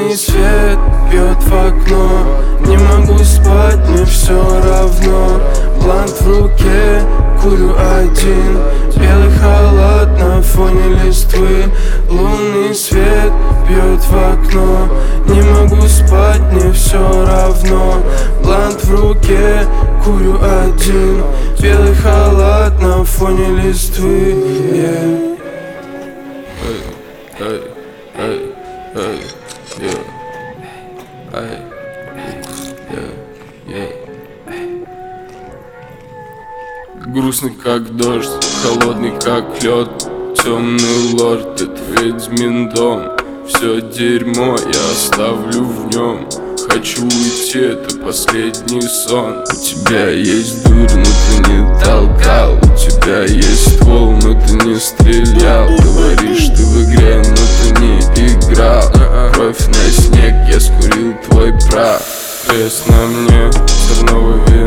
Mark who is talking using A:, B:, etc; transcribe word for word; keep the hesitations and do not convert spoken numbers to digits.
A: Лунный свет бьет в окно, не могу спать, мне все равно. Блант в руке, курю один, белый халат на фоне листвы. Лунный свет бьет в окно, не могу спать, мне все равно. Блант в руке, курю один, белый халат на фоне листвы. Yeah. Эй, эй, эй, эй, эй, эй, эй. Грустный как дождь, холодный как лед, темный лорд, это ведьмин дом. Все дерьмо я оставлю в нем. Хочу уйти, это последний сон. У тебя есть дурь, но ты не толкал. У тебя есть ствол, но ты не стрелял. Говоришь, ты в игре, но ты не играл. Кровь на снег, я скурил твой прах. Крест на мне, терновый век.